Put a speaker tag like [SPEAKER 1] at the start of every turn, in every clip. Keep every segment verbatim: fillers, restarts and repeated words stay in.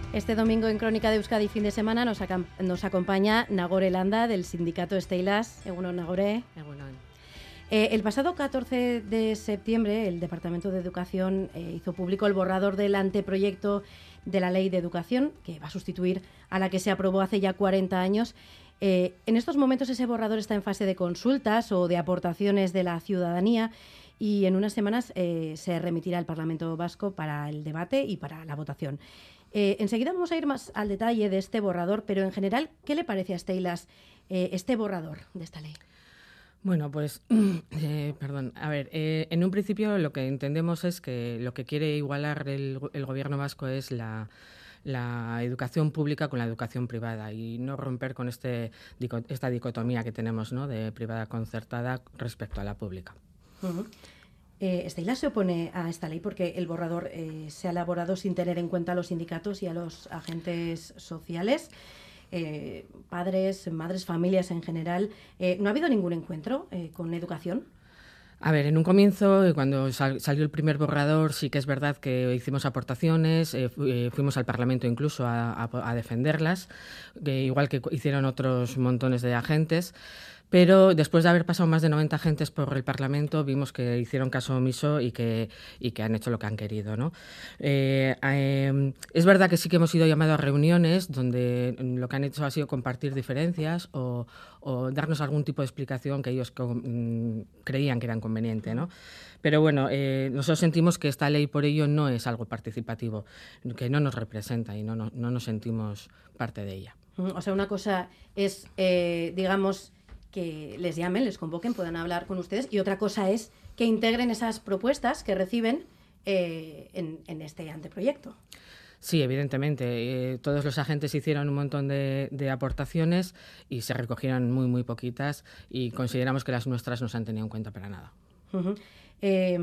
[SPEAKER 1] Este domingo en Crónica de Euskadi fin de semana nos, nos acompaña Nagore Landa del sindicato Steilas. Egunon, Nagore.
[SPEAKER 2] Egunon.
[SPEAKER 1] Eh, el pasado catorce de septiembre el Departamento de Educación eh, hizo público el borrador del anteproyecto de la Ley de Educación, que va a sustituir a la que se aprobó hace ya cuarenta años. Eh, en estos momentos ese borrador está en fase de consultas o de aportaciones de la ciudadanía y en unas semanas eh, se remitirá al Parlamento Vasco para el debate y para la votación. Eh, enseguida vamos a ir más al detalle de este borrador, pero en general, ¿qué le parece a Steilas eh, este borrador de esta ley?
[SPEAKER 2] Bueno, pues, eh, perdón, a ver, eh, en un principio lo que entendemos es que lo que quiere igualar el, el Gobierno vasco es la, la educación pública con la educación privada y no romper con este, esta dicotomía que tenemos, ¿no?, de privada concertada respecto a la pública.
[SPEAKER 1] Uh-huh. Eh, Steilas se opone a esta ley porque el borrador eh, se ha elaborado sin tener en cuenta a los sindicatos y a los agentes sociales. Eh, padres, madres, familias en general. Eh, ¿No ha habido ningún encuentro eh, con educación?
[SPEAKER 2] A ver, en un comienzo, cuando sal, salió el primer borrador, sí que es verdad que hicimos aportaciones, eh, fu, eh, fuimos al Parlamento incluso a, a, a defenderlas, eh, igual que hicieron otros montones de agentes. Pero después de haber pasado más de noventa agentes por el Parlamento, vimos que hicieron caso omiso y que, y que han hecho lo que han querido, ¿no? Eh, eh, es verdad que sí que hemos sido llamados a reuniones donde lo que han hecho ha sido compartir diferencias o, o darnos algún tipo de explicación que ellos con, creían que era conveniente, ¿no? Pero bueno, eh, nosotros sentimos que esta ley por ello no es algo participativo, que no nos representa y no, no, no nos sentimos parte de ella.
[SPEAKER 1] O sea, una cosa es, eh, digamos, que les llamen, les convoquen, puedan hablar con ustedes, y otra cosa es que integren esas propuestas que reciben eh, en, en este anteproyecto.
[SPEAKER 2] Sí, evidentemente. Eh, todos los agentes hicieron un montón de, de aportaciones y se recogieron muy, muy poquitas y consideramos que las nuestras no se han tenido en cuenta para nada.
[SPEAKER 1] Uh-huh. Eh,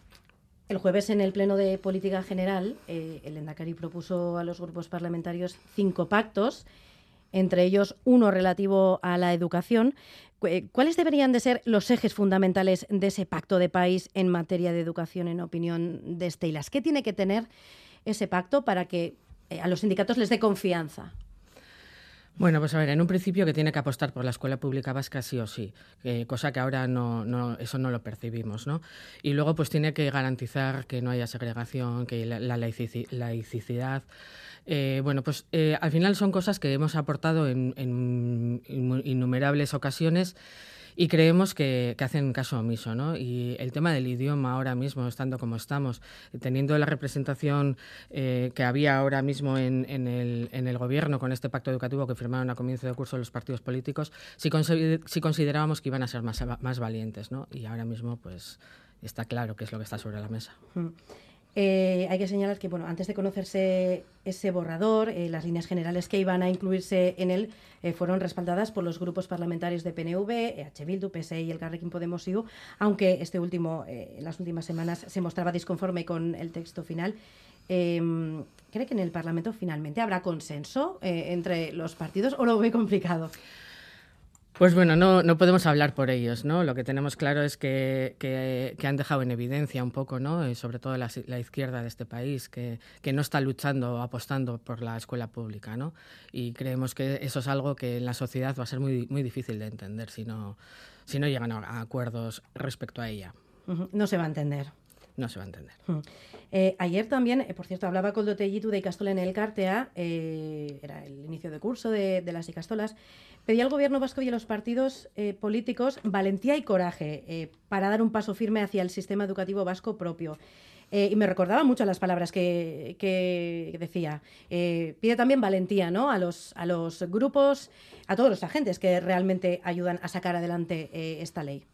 [SPEAKER 1] el jueves en el Pleno de Política General, eh, el Lehendakari propuso a los grupos parlamentarios cinco pactos, entre ellos uno relativo a la educación. ¿Cuáles deberían de ser los ejes fundamentales de ese pacto de país en materia de educación, en opinión de Steilas? ¿Qué tiene que tener ese pacto para que eh, a los sindicatos les dé confianza?
[SPEAKER 2] Bueno, pues a ver, en un principio que tiene que apostar por la escuela pública vasca sí o sí, eh, cosa que ahora no, no, eso no lo percibimos, ¿no? Y luego pues tiene que garantizar que no haya segregación, que la, la laicidad. Eh, bueno, pues eh, al final son cosas que hemos aportado en, en innumerables ocasiones y creemos que, que hacen caso omiso, ¿no? Y el tema del idioma ahora mismo, estando como estamos, teniendo la representación eh, que había ahora mismo en, en, el, en el gobierno con este pacto educativo que firmaron a comienzo de curso los partidos políticos, sí, sí considerábamos que iban a ser más, más valientes, ¿no? Y ahora mismo pues está claro qué es lo que está sobre la mesa.
[SPEAKER 1] Mm. Eh, hay que señalar que, bueno, antes de conocerse ese borrador, eh, las líneas generales que iban a incluirse en él eh, fueron respaldadas por los grupos parlamentarios de P N V, E H Bildu, P S E y Elkarrekin Podemos I U, aunque este último, eh, en las últimas semanas, se mostraba disconforme con el texto final. Eh, ¿Cree que en el Parlamento finalmente habrá consenso eh, entre los partidos o lo ve complicado?
[SPEAKER 2] Pues bueno, no, no podemos hablar por ellos, ¿no? Lo que tenemos claro es que, que, que han dejado en evidencia un poco, ¿no? Y sobre todo la, la izquierda de este país, que, que no está luchando o apostando por la escuela pública, ¿no? Y creemos que eso es algo que en la sociedad va a ser muy, muy difícil de entender si no, si no llegan a acuerdos respecto a ella.
[SPEAKER 1] Uh-huh. No se va a entender.
[SPEAKER 2] No se va a entender.
[SPEAKER 1] Uh-huh. Eh, ayer también, eh, por cierto, hablaba con Dotegitu de Ikastolen Elkartea, eh, era el inicio de curso de, de las Ikastolas, pedía al Gobierno vasco y a los partidos eh, políticos valentía y coraje eh, para dar un paso firme hacia el sistema educativo vasco propio. Eh, y me recordaba mucho las palabras que, que decía. Eh, pide también valentía, ¿no?, a los, a los grupos, a todos los agentes que realmente ayudan a sacar adelante eh, esta ley.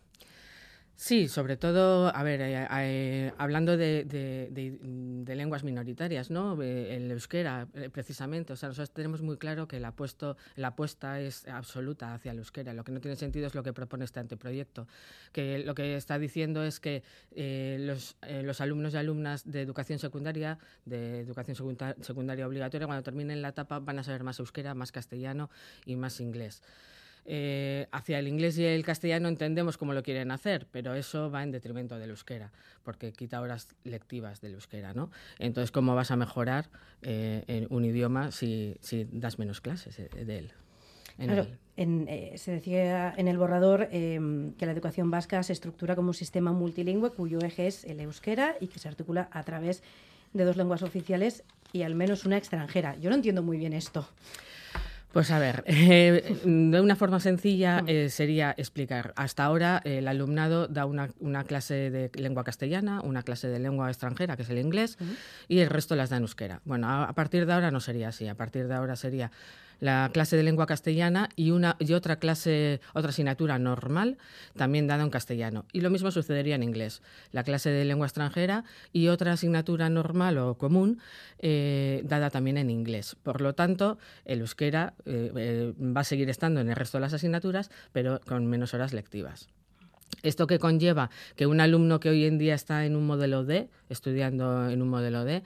[SPEAKER 2] Sí, sobre todo, a ver, eh, eh, hablando de, de, de, de lenguas minoritarias, ¿no? Eh, el euskera, eh, precisamente. O sea, nosotros tenemos muy claro que la, apuesto, la apuesta es absoluta hacia el euskera. Lo que no tiene sentido es lo que propone este anteproyecto. Que lo que está diciendo es que eh, los, eh, los alumnos y alumnas de educación secundaria, de educación secundaria obligatoria, cuando terminen la etapa van a saber más euskera, más castellano y más inglés. eh, hacia el inglés y el castellano entendemos cómo lo quieren hacer, pero eso va en detrimento del euskera, porque quita horas lectivas del euskera, ¿no? Entonces, ¿cómo vas a mejorar eh, en un idioma si, si das menos clases de él? En
[SPEAKER 1] claro,
[SPEAKER 2] el...
[SPEAKER 1] en, eh, se decía en el borrador eh, que la educación vasca se estructura como un sistema multilingüe cuyo eje es el euskera y que se articula a través de dos lenguas oficiales y al menos una extranjera. Yo no entiendo muy bien esto.
[SPEAKER 2] Pues a ver, eh, de una forma sencilla eh, sería explicar. Hasta ahora eh, el alumnado da una, una clase de lengua castellana, una clase de lengua extranjera, que es el inglés, uh-huh. y el resto las da en euskera. Bueno, a, a partir de ahora no sería así. A partir de ahora sería la clase de lengua castellana y, una, y otra clase, otra asignatura normal, también dada en castellano. Y lo mismo sucedería en inglés. La clase de lengua extranjera y otra asignatura normal o común, eh, dada también en inglés. Por lo tanto, el euskera eh, eh, va a seguir estando en el resto de las asignaturas, pero con menos horas lectivas. Esto que conlleva que un alumno que hoy en día está en un modelo D, estudiando en un modelo D,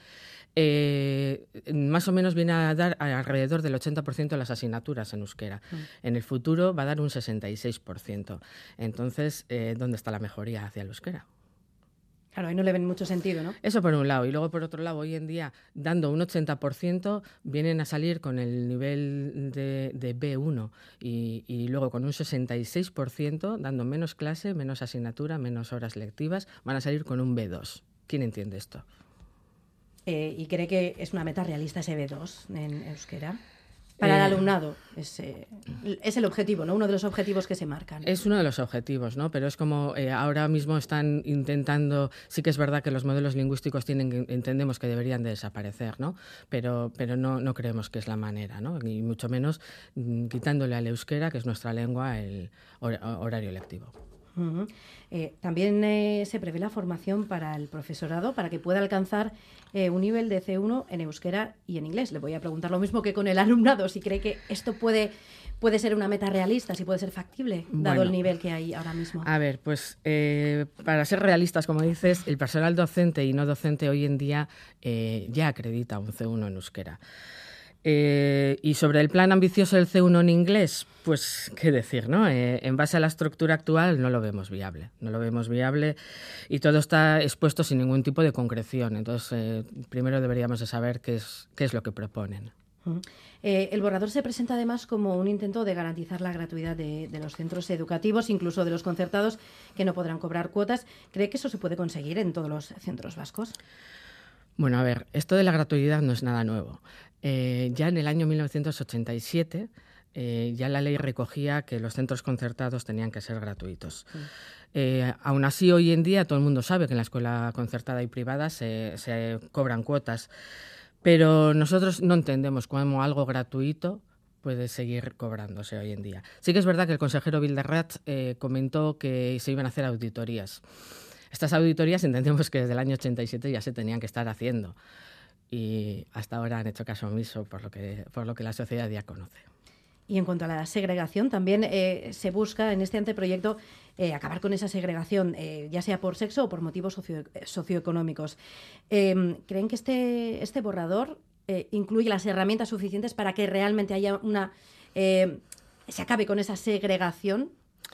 [SPEAKER 2] eh, más o menos viene a dar alrededor del ochenta por ciento de las asignaturas en euskera. Mm. En el futuro va a dar un sesenta y seis por ciento. Entonces, eh, ¿dónde está la mejoría hacia el euskera?
[SPEAKER 1] Claro, ahí no le ven mucho sentido, ¿no?
[SPEAKER 2] Eso por un lado. Y luego, por otro lado, hoy en día, dando un ochenta por ciento, vienen a salir con el nivel de, de B uno. Y, y luego, con un sesenta y seis por ciento, dando menos clase, menos asignatura, menos horas lectivas, van a salir con un B dos. ¿Quién entiende esto?
[SPEAKER 1] Eh, ¿Y cree que es una meta realista ese B dos en euskera? Para eh, el alumnado es, eh, es el objetivo, ¿no? Uno de los objetivos que se marcan.
[SPEAKER 2] Es uno de los objetivos, ¿no? Pero es como eh, ahora mismo están intentando, sí que es verdad que los modelos lingüísticos tienen, entendemos que deberían de desaparecer, ¿no? Pero, pero no, no creemos que es la manera, ¿no? Ni mucho menos mm, quitándole al euskera, que es nuestra lengua, el hor- horario lectivo.
[SPEAKER 1] Uh-huh. Eh, también eh, se prevé la formación para el profesorado para que pueda alcanzar eh, un nivel de C uno en euskera y en inglés. Le voy a preguntar lo mismo que con el alumnado, si cree que esto puede, puede ser una meta realista, si puede ser factible, dado bueno, el nivel que hay ahora mismo.
[SPEAKER 2] A ver, pues eh, para ser realistas, como dices, el personal docente y no docente hoy en día eh, ya acredita un C uno en euskera. Eh, y sobre el plan ambicioso del C uno en inglés, pues qué decir, ¿no? Eh, en base a la estructura actual no lo vemos viable, no lo vemos viable y todo está expuesto sin ningún tipo de concreción. Entonces, eh, primero deberíamos de saber qué es, qué es lo que proponen.
[SPEAKER 1] Uh-huh. Eh, el borrador se presenta además como un intento de garantizar la gratuidad de, de los centros educativos, incluso de los concertados que no podrán cobrar cuotas. ¿Cree que eso se puede conseguir en todos los centros vascos?
[SPEAKER 2] Bueno, a ver, esto de la gratuidad no es nada nuevo. Eh, ya en el año mil novecientos ochenta y siete eh, ya la ley recogía que los centros concertados tenían que ser gratuitos. Sí. Eh, aún así, hoy en día todo el mundo sabe que en la escuela concertada y privada se, se cobran cuotas, pero nosotros no entendemos cómo algo gratuito puede seguir cobrándose hoy en día. Sí que es verdad que el consejero Bilderrat eh, comentó que se iban a hacer auditorías. Estas auditorías entendemos que desde el año ochenta y siete ya se tenían que estar haciendo y hasta ahora han hecho caso omiso por lo que, por lo que la sociedad ya conoce.
[SPEAKER 1] Y en cuanto a la segregación, también eh, se busca en este anteproyecto eh, acabar con esa segregación, eh, ya sea por sexo o por motivos socio, socioeconómicos. Eh, ¿Creen que este, este borrador eh, incluye las herramientas suficientes para que realmente haya una eh, se acabe con esa segregación?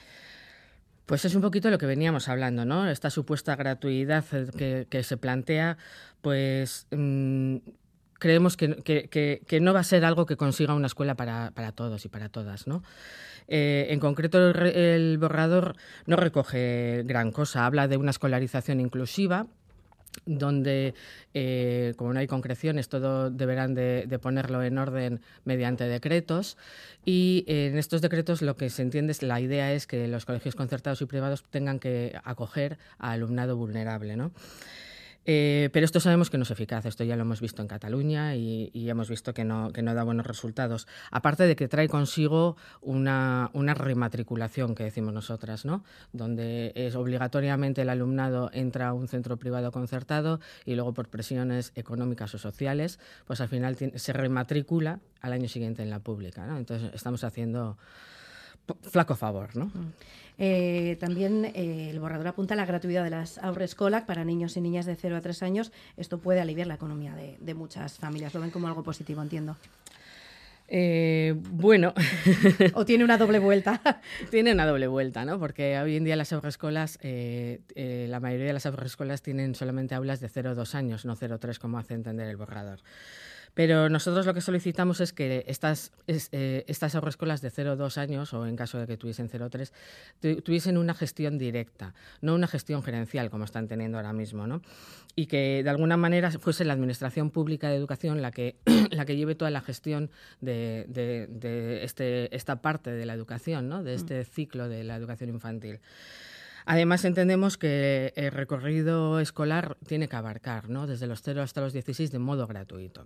[SPEAKER 2] Pues es un poquito lo que veníamos hablando, ¿no? Esta supuesta gratuidad que, que se plantea, pues mmm, creemos que, que, que, que no va a ser algo que consiga una escuela para, para todos y para todas, ¿no? Eh, en concreto, el, el borrador no recoge gran cosa. Habla de una escolarización inclusiva, donde, eh, como no hay concreciones, todo deberán de, de ponerlo en orden mediante decretos y eh, en estos decretos lo que se entiende es la idea es que los colegios concertados y privados tengan que acoger a alumnado vulnerable, ¿no? Eh, pero esto sabemos que no es eficaz, esto ya lo hemos visto en Cataluña y, y hemos visto que no, que no da buenos resultados, aparte de que trae consigo una, una rematriculación, que decimos nosotras, ¿no? Donde es obligatoriamente el alumnado entra a un centro privado concertado y luego por presiones económicas o sociales, pues al final tiene, se rematricula al año siguiente en la pública, ¿no? Entonces estamos haciendo flaco favor, ¿no?
[SPEAKER 1] Mm. Eh, también eh, el borrador apunta a la gratuidad de las haurreskolak para niños y niñas de cero a tres años. Esto puede aliviar la economía de, de muchas familias. Lo ven como algo positivo, entiendo.
[SPEAKER 2] Eh, bueno.
[SPEAKER 1] ¿O tiene una doble vuelta?
[SPEAKER 2] Tiene una doble vuelta, ¿no? Porque hoy en día las haurrescolas, eh, eh, la mayoría de las haurrescolas tienen solamente aulas de cero a dos años, no cero a tres como hace entender el borrador. Pero nosotros lo que solicitamos es que estas, es, eh, estas haurrescolas de cero a dos años, o en caso de que tuviesen cero a tres, tu, tuviesen una gestión directa, no una gestión gerencial como están teniendo ahora mismo, ¿no? Y que de alguna manera fuese la Administración Pública de Educación la que, la que lleve toda la gestión de, de, de este, esta parte de la educación, ¿no? De este ciclo de la educación infantil. Además, entendemos que el recorrido escolar tiene que abarcar, ¿no? Desde los cero hasta los dieciséis de modo gratuito.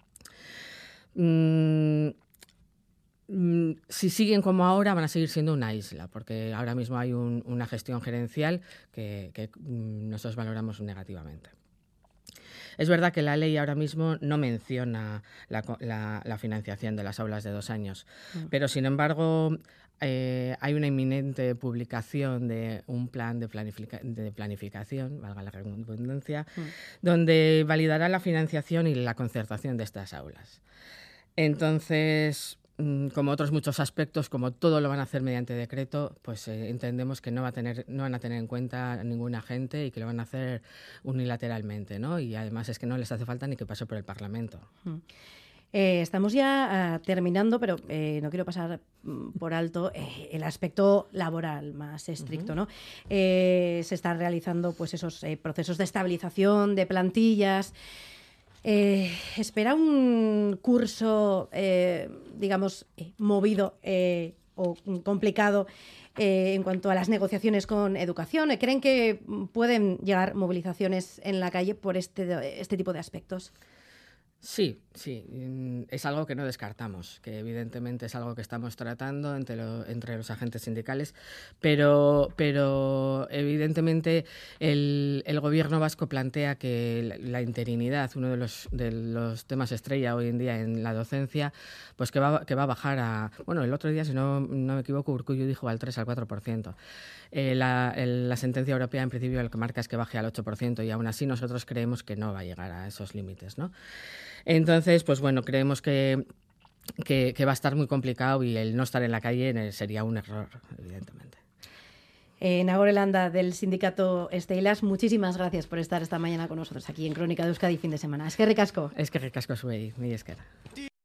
[SPEAKER 2] Mm, mm, si siguen como ahora, van a seguir siendo una isla, porque ahora mismo hay un, una gestión gerencial que, que mm, nosotros valoramos negativamente. Es verdad que la ley ahora mismo no menciona la, la, la financiación de las aulas de dos años, mm. pero sin embargo eh, hay una inminente publicación de un plan de, planifica de planificación, valga la redundancia, mm. donde validará la financiación y la concertación de estas aulas. Entonces, como otros muchos aspectos, como todo lo van a hacer mediante decreto, pues eh, entendemos que no, va a tener, no van a tener en cuenta ningún agente y que lo van a hacer unilateralmente, ¿no? Y además es que no les hace falta ni que pase por el Parlamento.
[SPEAKER 1] Mm. Eh, estamos ya uh, terminando, pero eh, no quiero pasar mm, por alto eh, el aspecto laboral más estricto, uh-huh. ¿no? Eh, se están realizando pues esos eh, procesos de estabilización de plantillas. Eh, espera un curso, eh, digamos, eh, movido eh, o complicado eh, en cuanto a las negociaciones con educación. ¿Creen que pueden llegar movilizaciones en la calle por este, este tipo de aspectos?
[SPEAKER 2] Sí, sí, es algo que no descartamos, que evidentemente es algo que estamos tratando entre, lo, entre los agentes sindicales, pero, pero evidentemente el, el gobierno vasco plantea que la, la interinidad, uno de los, de los temas estrella hoy en día en la docencia, pues que va, que va a bajar a, bueno, el otro día, si no, no me equivoco, Urkullu dijo al tres al cuatro por ciento. Eh, la, el, la sentencia europea en principio lo que marca es que baje al ocho por ciento y aún así nosotros creemos que no va a llegar a esos límites, ¿no? Entonces, pues bueno, creemos que, que, que va a estar muy complicado y el no estar en la calle sería un error, evidentemente.
[SPEAKER 1] Eh, Nagore Landa, del sindicato Steilas, muchísimas gracias por estar esta mañana con nosotros aquí en Crónica de Euskadi fin de semana. Es que ricasco.
[SPEAKER 2] Es que ricasco zuei, mi esker.